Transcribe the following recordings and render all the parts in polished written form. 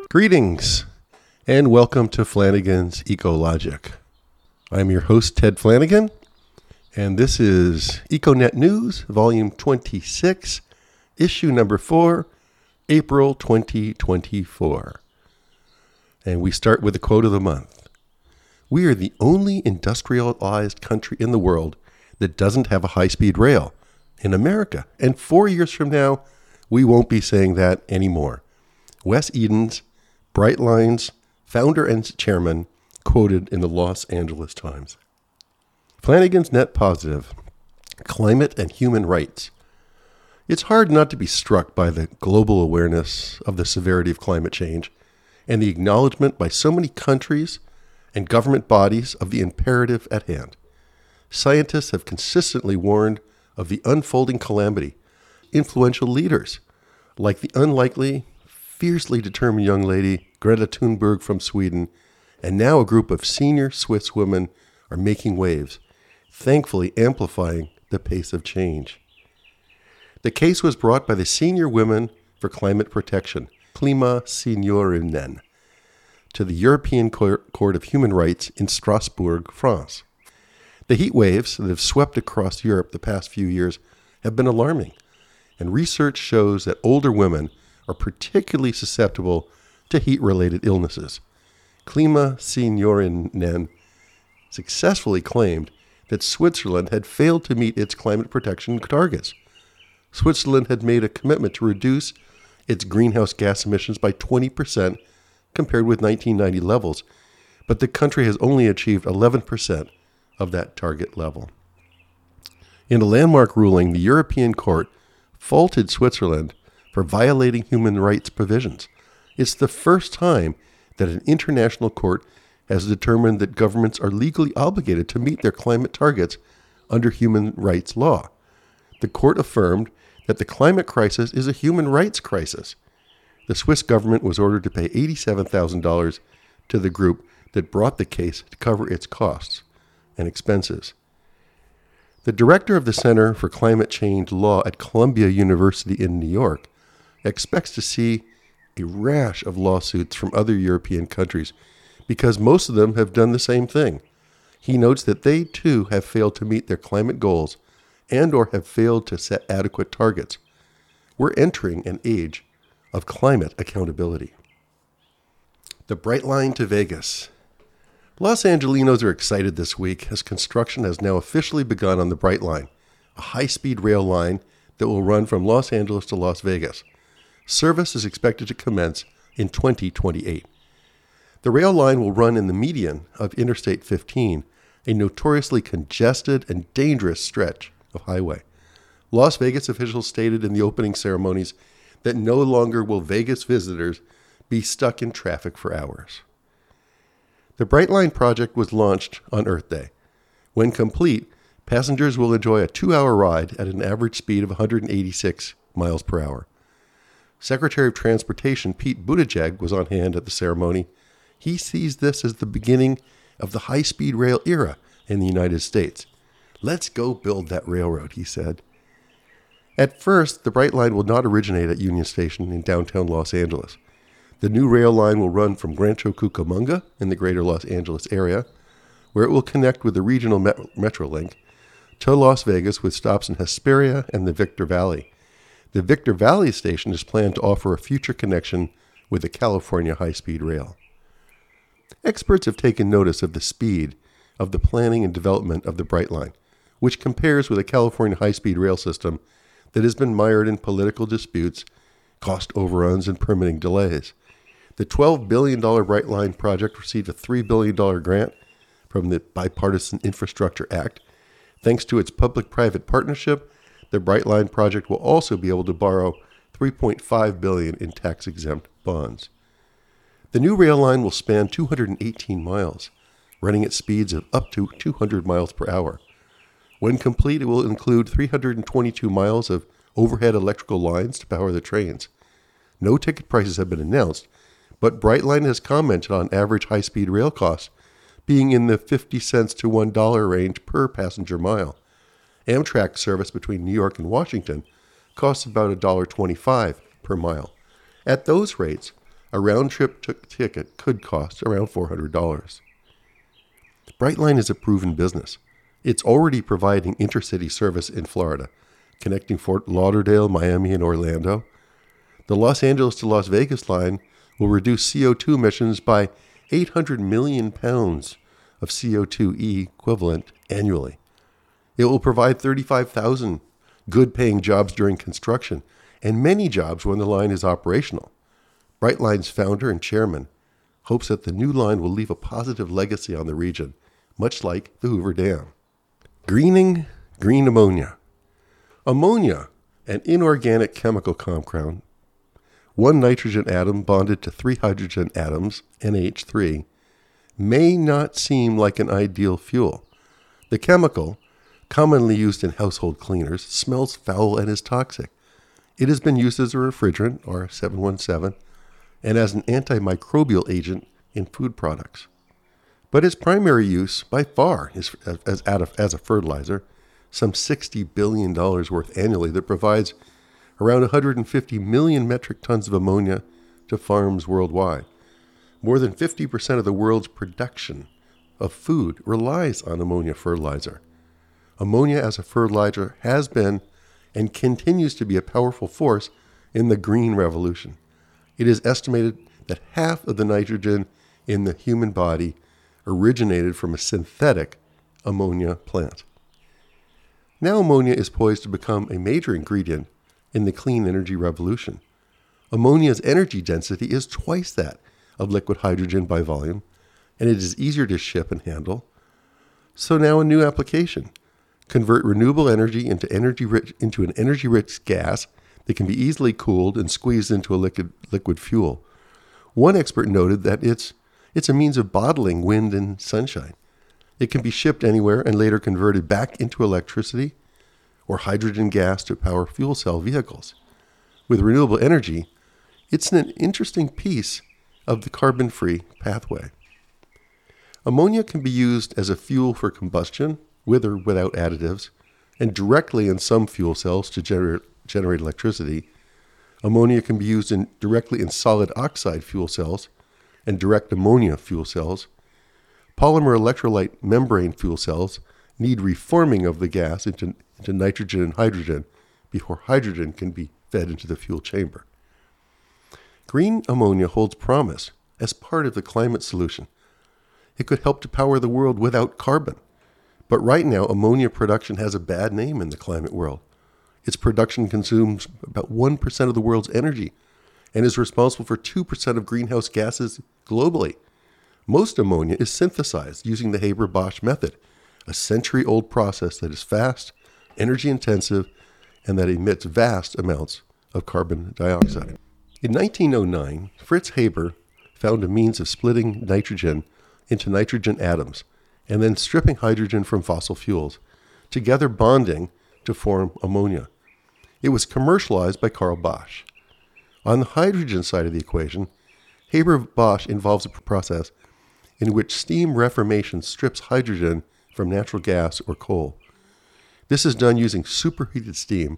Greetings, and welcome to Flanagan's Ecologic. I'm your host, Ted Flanagan, and this is EcoNet News, Volume 26, Issue Number 4, April 2024. And we start with the quote of the month. We are the only industrialized country in the world that doesn't have a high-speed rail in America. And 4 years from now, we won't be saying that anymore. Wes Edens, Brightline's founder and chairman, quoted in the Los Angeles Times. Flanagan's Net Positive, Climate and Human Rights. It's hard not to be struck by the global awareness of the severity of climate change and the acknowledgement by so many countries and government bodies of the imperative at hand. Scientists have consistently warned of the unfolding calamity. Influential leaders, like the unlikely, fiercely determined young lady Greta Thunberg from Sweden, and now a group of senior Swiss women are making waves, thankfully amplifying the pace of change. The case was brought by the Senior Women for Climate Protection, Klimaseniorinnen, to the European Court of Human Rights in Strasbourg, France. The heat waves that have swept across Europe the past few years have been alarming, and research shows that older women are particularly susceptible to heat-related illnesses. Klimaseniorinnen successfully claimed that Switzerland had failed to meet its climate protection targets. Switzerland had made a commitment to reduce its greenhouse gas emissions by 20% compared with 1990 levels, but the country has only achieved 11% of that target level. In a landmark ruling, the European Court faulted Switzerland for violating human rights provisions. It's the first time that an international court has determined that governments are legally obligated to meet their climate targets under human rights law. The court affirmed that the climate crisis is a human rights crisis. The Swiss government was ordered to pay $87,000 to the group that brought the case to cover its costs and expenses. The director of the Center for Climate Change Law at Columbia University in New York expects to see a rash of lawsuits from other European countries because most of them have done the same thing. He notes that they too have failed to meet their climate goals and or have failed to set adequate targets. We're entering an age of climate accountability. The Brightline to Vegas. Los Angelinos are excited this week as construction has now officially begun on the Brightline, a high-speed rail line that will run from Los Angeles to Las Vegas. Service is expected to commence in 2028. The rail line will run in the median of Interstate 15, a notoriously congested and dangerous stretch of highway. Las Vegas officials stated in the opening ceremonies that no longer will Vegas visitors be stuck in traffic for hours. The Brightline project was launched on Earth Day. When complete, passengers will enjoy a 2-hour ride at an average speed of 186 miles per hour. Secretary of Transportation Pete Buttigieg was on hand at the ceremony. He sees this as the beginning of the high-speed rail era in the United States. Let's go build that railroad, he said. At first, the Brightline will not originate at Union Station in downtown Los Angeles. The new rail line will run from Rancho Cucamonga in the greater Los Angeles area, where it will connect with the regional Metrolink, to Las Vegas with stops in Hesperia and the Victor Valley. The Victor Valley station is planned to offer a future connection with the California high-speed rail. Experts have taken notice of the speed of the planning and development of the Brightline, which compares with a California high-speed rail system that has been mired in political disputes, cost overruns, and permitting delays. The $12 billion Brightline project received a $3 billion grant from the Bipartisan Infrastructure Act. Thanks to its public-private partnership, the Brightline project will also be able to borrow $3.5 billion in tax-exempt bonds. The new rail line will span 218 miles, running at speeds of up to 200 miles per hour. When complete, it will include 322 miles of overhead electrical lines to power the trains. No ticket prices have been announced, but Brightline has commented on average high-speed rail costs being in the 50 cents to $1 range per passenger mile. Amtrak service between New York and Washington costs about $1.25 per mile. At those rates, A round-trip ticket could cost around $400. Brightline is a proven business. It's already providing intercity service in Florida, connecting Fort Lauderdale, Miami, and Orlando. The Los Angeles to Las Vegas line will reduce CO2 emissions by 800 million pounds of CO2e equivalent annually. It will provide 35,000 good-paying jobs during construction and many jobs when the line is operational. Brightline's founder and chairman hopes that the new line will leave a positive legacy on the region, much like the Hoover Dam. Greening green ammonia. Ammonia, an inorganic chemical compound, one nitrogen atom bonded to 3 hydrogen atoms, NH3, may not seem like an ideal fuel. The chemical, commonly used in household cleaners, smells foul and is toxic. It has been used as a refrigerant, R717, and as an antimicrobial agent in food products. But its primary use, by far, is as a fertilizer, some $60 billion worth annually, that provides around 150 million metric tons of ammonia to farms worldwide. More than 50% of the world's production of food relies on ammonia fertilizer. Ammonia as a fertilizer has been and continues to be a powerful force in the green revolution. It is estimated that half of the nitrogen in the human body originated from a synthetic ammonia plant. Now ammonia is poised to become a major ingredient in the clean energy revolution. Ammonia's energy density is twice that of liquid hydrogen by volume, and it is easier to ship and handle. So now a new application. Convert renewable energy into an energy-rich gas that can be easily cooled and squeezed into a liquid fuel. One expert noted that it's a means of bottling wind and sunshine. It can be shipped anywhere and later converted back into electricity or hydrogen gas to power fuel cell vehicles. With renewable energy, it's an interesting piece of the carbon-free pathway. Ammonia can be used as a fuel for combustion, with or without additives, and directly in some fuel cells to generate electricity. Ammonia can be used directly in solid oxide fuel cells and direct ammonia fuel cells. Polymer electrolyte membrane fuel cells need reforming of the gas into nitrogen and hydrogen before hydrogen can be fed into the fuel chamber. Green ammonia holds promise as part of the climate solution. It could help to power the world without carbon. But right now, ammonia production has a bad name in the climate world. Its production consumes about 1% of the world's energy and is responsible for 2% of greenhouse gases globally. Most ammonia is synthesized using the Haber-Bosch method, a century-old process that is fast, energy-intensive, and that emits vast amounts of carbon dioxide. In 1909, Fritz Haber found a means of splitting nitrogen into nitrogen atoms and then stripping hydrogen from fossil fuels, together bonding to form ammonia. It was commercialized by Carl Bosch. On the hydrogen side of the equation, Haber-Bosch involves a process in which steam reformation strips hydrogen from natural gas or coal. This is done using superheated steam,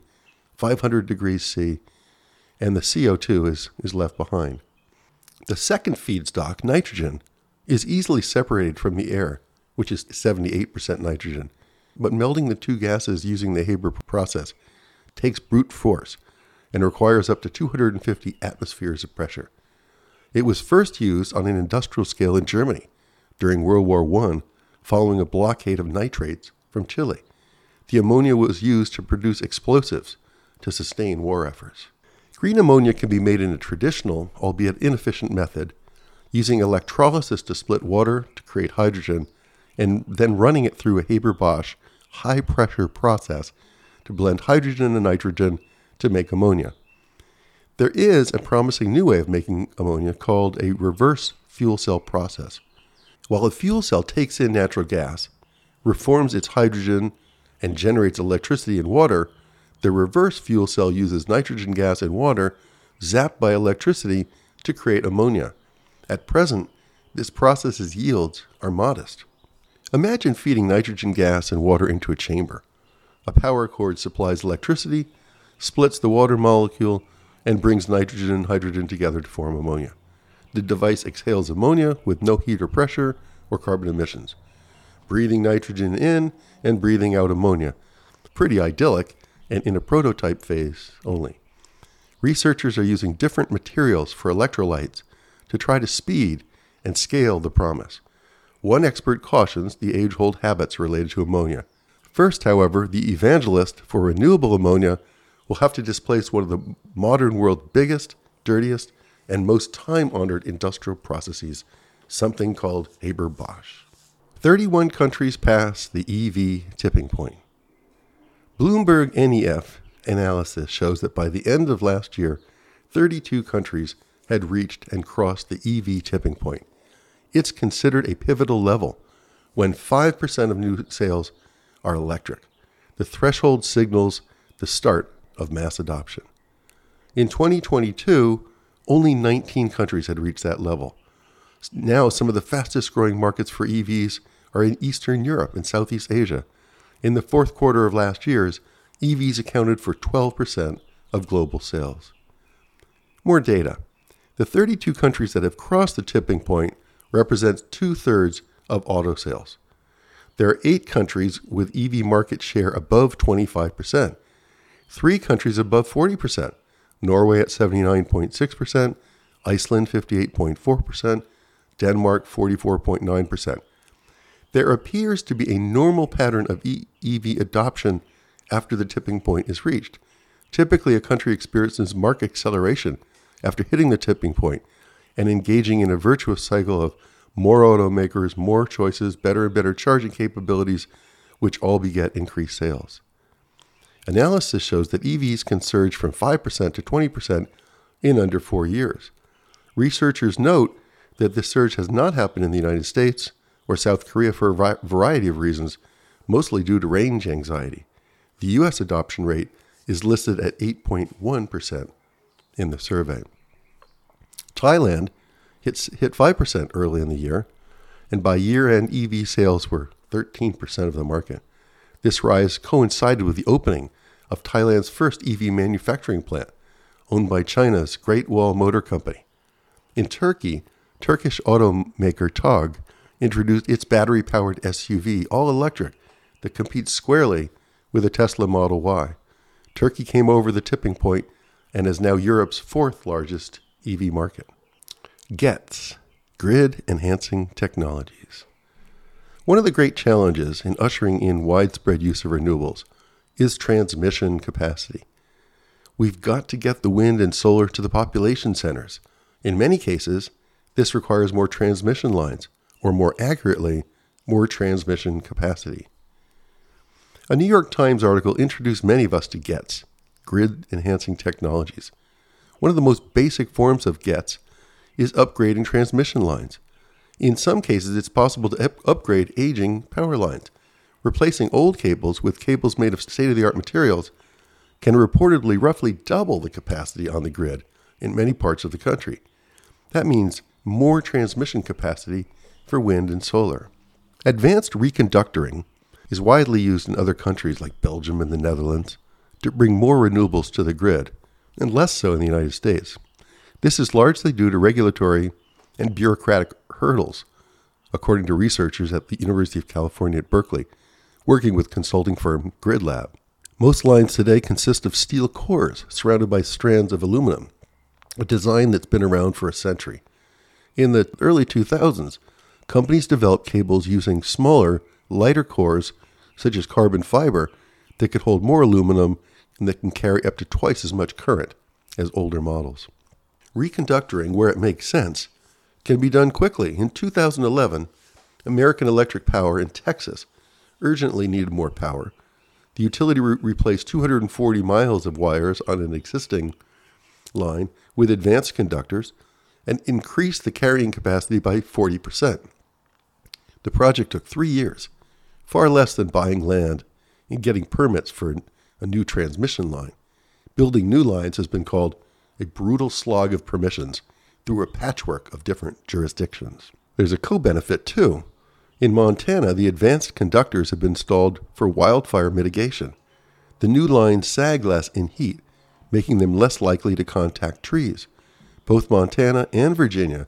500 degrees C, and the CO2 is left behind. The second feedstock, nitrogen, is easily separated from the air, which is 78% nitrogen. But melting the two gases using the Haber process takes brute force and requires up to 250 atmospheres of pressure. It was first used on an industrial scale in Germany during World War I, following a blockade of nitrates from Chile. The ammonia was used to produce explosives to sustain war efforts. Green ammonia can be made in a traditional, albeit inefficient method, using electrolysis to split water to create hydrogen, and then running it through a Haber-Bosch high-pressure process to blend hydrogen and nitrogen to make ammonia. There is a promising new way of making ammonia called a reverse fuel cell process. While a fuel cell takes in natural gas, reforms its hydrogen, and generates electricity and water, the reverse fuel cell uses nitrogen gas and water zapped by electricity to create ammonia. At present, this process's yields are modest. Imagine feeding nitrogen gas and water into a chamber. A power cord supplies electricity, splits the water molecule, and brings nitrogen and hydrogen together to form ammonia. The device exhales ammonia with no heat or pressure or carbon emissions, breathing nitrogen in and breathing out ammonia. Pretty idyllic, and in a prototype phase only. Researchers are using different materials for electrolytes to try to speed and scale the promise. One expert cautions the age-old habits related to ammonia. First, however, the evangelist for renewable ammonia will have to displace one of the modern world's biggest, dirtiest, and most time-honored industrial processes, something called Haber-Bosch. 31 countries pass the EV tipping point. Bloomberg NEF analysis shows that by the end of last year, 32 countries had reached and crossed the EV tipping point. It's considered a pivotal level when 5% of new sales are electric. The threshold signals the start of mass adoption. In 2022, only 19 countries had reached that level. Now, some of the fastest growing markets for EVs are in Eastern Europe and Southeast Asia. In the fourth quarter of last year, EVs accounted for 12% of global sales. More data. The 32 countries that have crossed the tipping point represents 2/3 of auto sales. There are 8 countries with EV market share above 25%, 3 countries above 40%, Norway at 79.6%, Iceland 58.4%, Denmark 44.9%. There appears to be a normal pattern of EV adoption after the tipping point is reached. Typically, a country experiences marked acceleration after hitting the tipping point and engaging in a virtuous cycle of more automakers, more choices, better and better charging capabilities, which all beget increased sales. Analysis shows that EVs can surge from 5% to 20% in under 4 years. Researchers note that this surge has not happened in the United States or South Korea for a variety of reasons, mostly due to range anxiety. The U.S. adoption rate is listed at 8.1% in the survey. Thailand hit 5% early in the year, and by year-end, EV sales were 13% of the market. This rise coincided with the opening of Thailand's first EV manufacturing plant, owned by China's Great Wall Motor Company. In Turkey, Turkish automaker TOG introduced its battery-powered SUV, all electric, that competes squarely with the Tesla Model Y. Turkey came over the tipping point and is now Europe's 4th largest EV market. GETS, Grid Enhancing Technologies. One of the great challenges in ushering in widespread use of renewables is transmission capacity. We've got to get the wind and solar to the population centers. In many cases, this requires more transmission lines, or more accurately, more transmission capacity. A New York Times article introduced many of us to GETS, Grid Enhancing Technologies. One of the most basic forms of GETS is upgrading transmission lines. In some cases, it's possible to upgrade aging power lines. Replacing old cables with cables made of state-of-the-art materials can reportedly roughly double the capacity on the grid in many parts of the country. That means more transmission capacity for wind and solar. Advanced reconductoring is widely used in other countries like Belgium and the Netherlands to bring more renewables to the grid, and less so in the United States. This is largely due to regulatory and bureaucratic hurdles, according to researchers at the University of California at Berkeley, working with consulting firm GridLab. Most lines today consist of steel cores surrounded by strands of aluminum, a design that's been around for a century. In the early 2000s, companies developed cables using smaller, lighter cores, such as carbon fiber, that could hold more aluminum and that can carry up to twice as much current as older models. Reconductoring, where it makes sense, can be done quickly. In 2011, American Electric Power in Texas urgently needed more power. The utility replaced 240 miles of wires on an existing line with advanced conductors and increased the carrying capacity by 40%. The project took 3 years, far less than buying land and getting permits for a new transmission line. Building new lines has been called a brutal slog of permissions through a patchwork of different jurisdictions. There's a co-benefit, too. In Montana, the advanced conductors have been installed for wildfire mitigation. The new lines sag less in heat, making them less likely to contact trees. Both Montana and Virginia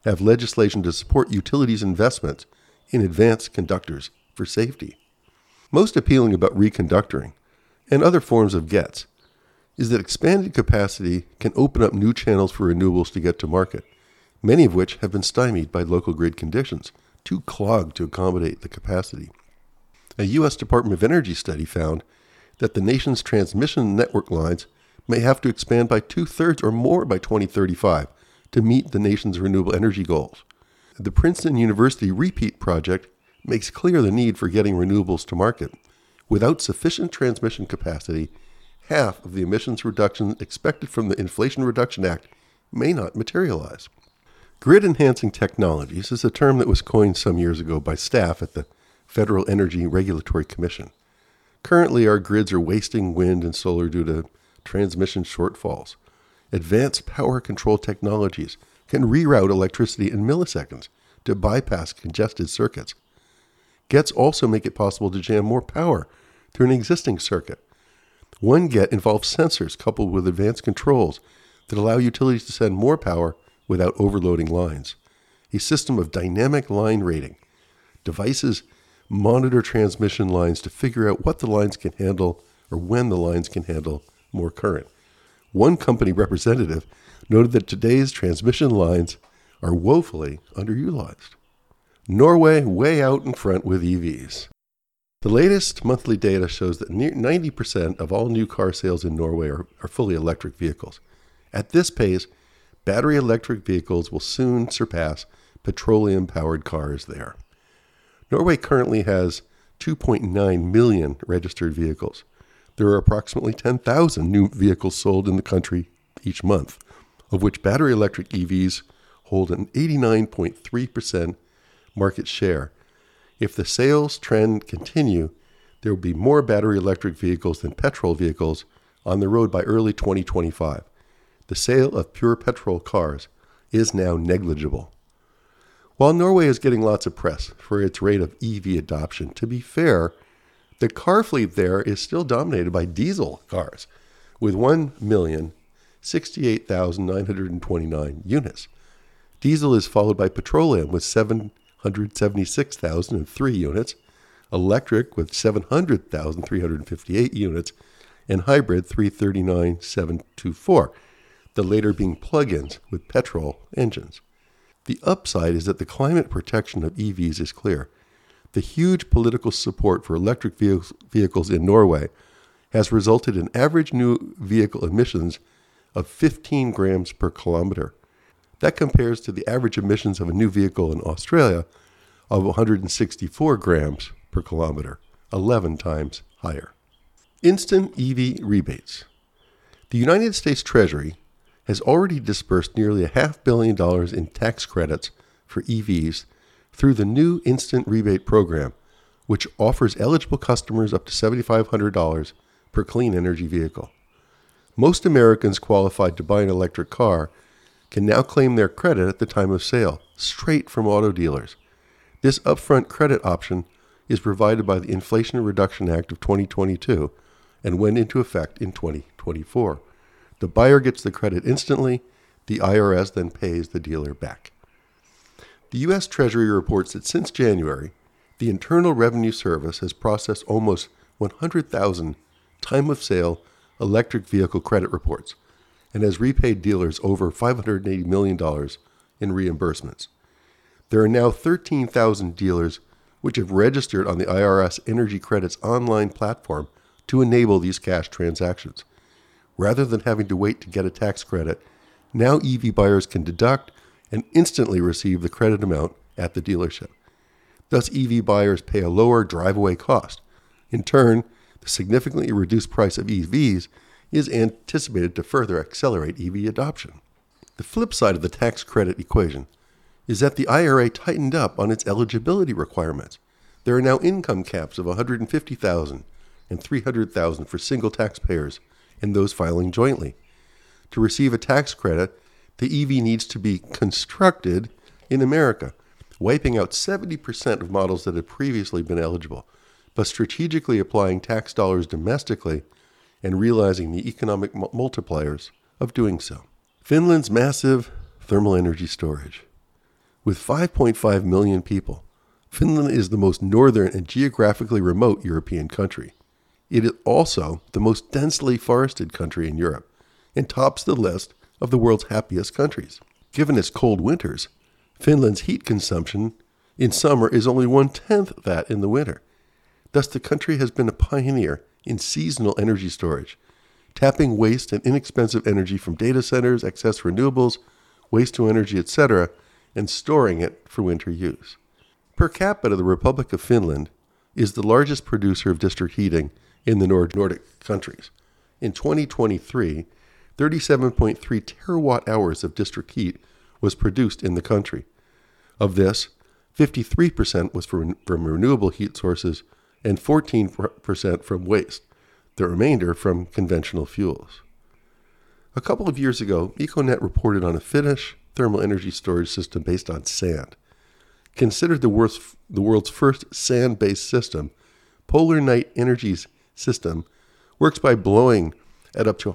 have legislation to support utilities' investments in advanced conductors for safety. Most appealing about reconductoring and other forms of GETS is that expanded capacity can open up new channels for renewables to get to market, many of which have been stymied by local grid conditions, too clogged to accommodate the capacity. A U.S. Department of Energy study found that the nation's transmission network lines may have to expand by 2/3 or more by 2035 to meet the nation's renewable energy goals. The Princeton University REPEAT project makes clear the need for getting renewables to market. Without sufficient transmission capacity, half of the emissions reduction expected from the Inflation Reduction Act may not materialize. Grid-enhancing technologies is a term that was coined some years ago by staff at the Federal Energy Regulatory Commission. Currently, our grids are wasting wind and solar due to transmission shortfalls. Advanced power control technologies can reroute electricity in milliseconds to bypass congested circuits. GETs also make it possible to jam more power through an existing circuit. One GET involves sensors coupled with advanced controls that allow utilities to send more power without overloading lines. A system of dynamic line rating. Devices monitor transmission lines to figure out what the lines can handle or when the lines can handle more current. One company representative noted that today's transmission lines are woefully underutilized. Norway way out in front with EVs. The latest monthly data shows that near 90% of all new car sales in Norway are fully electric vehicles. At this pace, battery electric vehicles will soon surpass petroleum-powered cars there. Norway currently has 2.9 million registered vehicles. There are approximately 10,000 new vehicles sold in the country each month, of which battery electric EVs hold an 89.3% market share. If the sales trend continue, there will be more battery electric vehicles than petrol vehicles on the road by early 2025. The sale of pure petrol cars is now negligible. While Norway is getting lots of press for its rate of EV adoption, to be fair, the car fleet there is still dominated by diesel cars, with 1,068,929 units. Diesel is followed by petroleum with 776,003 units, electric with 700,358 units, and hybrid 339,724, the later being plug-ins with petrol engines. The upside is that the climate protection of EVs is clear. The huge political support for electric vehicles in Norway has resulted in average new vehicle emissions of 15 grams per kilometer. That compares to the average emissions of a new vehicle in Australia of 164 grams per kilometer, 11 times higher. Instant EV rebates. The United States Treasury has already disbursed nearly $500 million in tax credits for EVs through the new Instant Rebate Program, which offers eligible customers up to $7,500 per clean energy vehicle. Most Americans qualified to buy an electric car can now claim their credit at the time of sale, straight from auto dealers. This upfront credit option is provided by the Inflation Reduction Act of 2022 and went into effect in 2024. The buyer gets the credit instantly. The IRS then pays the dealer back. The U.S. Treasury reports that since January, the Internal Revenue Service has processed almost 100,000 time-of-sale electric vehicle credit reports and has repaid dealers over $580 million in reimbursements. There are now 13,000 dealers which have registered on the IRS Energy Credits online platform to enable these cash transactions. Rather than having to wait to get a tax credit, now EV buyers can deduct and instantly receive the credit amount at the dealership. Thus, EV buyers pay a lower drive-away cost. In turn, the significantly reduced price of EVs is anticipated to further accelerate EV adoption. The flip side of the tax credit equation is that the IRA tightened up on its eligibility requirements. There are now income caps of $150,000 and $300,000 for single taxpayers and those filing jointly. To receive a tax credit, the EV needs to be constructed in America, wiping out 70% of models that had previously been eligible, but strategically applying tax dollars domestically and realizing the economic multipliers of doing so. Finland's massive thermal energy storage. With 5.5 million people, Finland is the most northern and geographically remote European country. It is also the most densely forested country in Europe and tops the list of the world's happiest countries. Given its cold winters, Finland's heat consumption in summer is only 1/10 that in the winter. Thus, the country has been a pioneer in seasonal energy storage, tapping waste and inexpensive energy from data centers, excess renewables, waste to energy, etc., and storing it for winter use. Per capita, the Republic of Finland is the largest producer of district heating in the Nordic countries. In 2023, 37.3 terawatt hours of district heat was produced in the country. Of this, 53% was from renewable heat sources and 14% from waste, the remainder from conventional fuels. A couple of years ago, Econet reported on a Finnish thermal energy storage system based on sand. Considered the world's first sand-based system, Polar Night Energy's system works by blowing at up to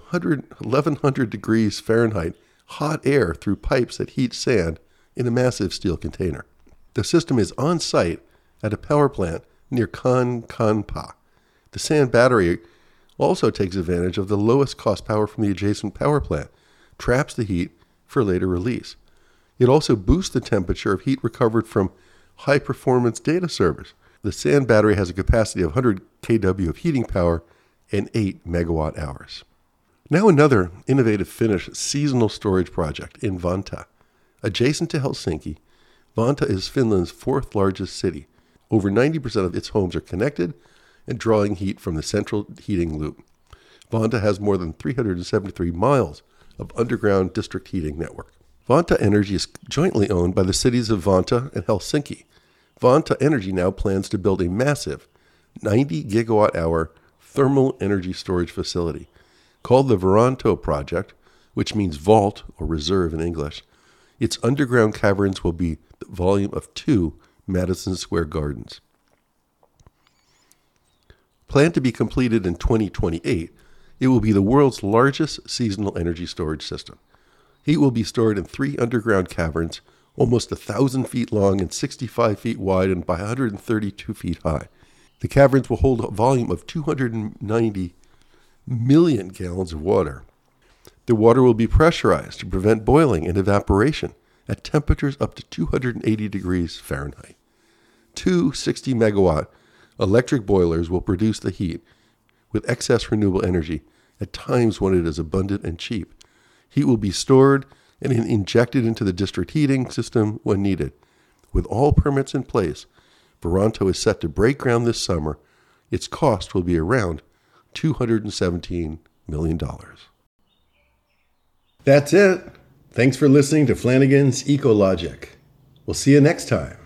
1100 degrees Fahrenheit hot air through pipes that heat sand in a massive steel container. The system is on site at a power plant near Kankaanpää. The sand battery also takes advantage of the lowest cost power from the adjacent power plant, traps the heat for later release. It also boosts the temperature of heat recovered from high-performance data servers. The sand battery has a capacity of 100 kW of heating power and 8 megawatt hours. Now another innovative Finnish seasonal storage project in Vantaa. Adjacent to Helsinki, Vantaa is Finland's fourth largest city. Over 90% of its homes are connected and drawing heat from the central heating loop. Vantaa has more than 373 miles of underground district heating network. Vantaa Energy is jointly owned by the cities of Vantaa and Helsinki. Vantaa Energy now plans to build a massive 90 gigawatt hour thermal energy storage facility called the Varanto Project, which means vault or reserve in English. Its underground caverns will be the volume of 2 Madison Square Gardens. Planned to be completed in 2028, it will be the world's largest seasonal energy storage system. Heat will be stored in 3 underground caverns, almost 1,000 feet long and 65 feet wide and by 132 feet high. The caverns will hold a volume of 290 million gallons of water. The water will be pressurized to prevent boiling and evaporation at temperatures up to 280 degrees Fahrenheit. 2 60 megawatt electric boilers will produce the heat with excess renewable energy at times when it is abundant and cheap. Heat will be stored and injected into the district heating system when needed. With all permits in place, Varanto is set to break ground this summer. Its cost will be around $217 million. That's it. Thanks for listening to Flanagan's Ecologic. We'll see you next time.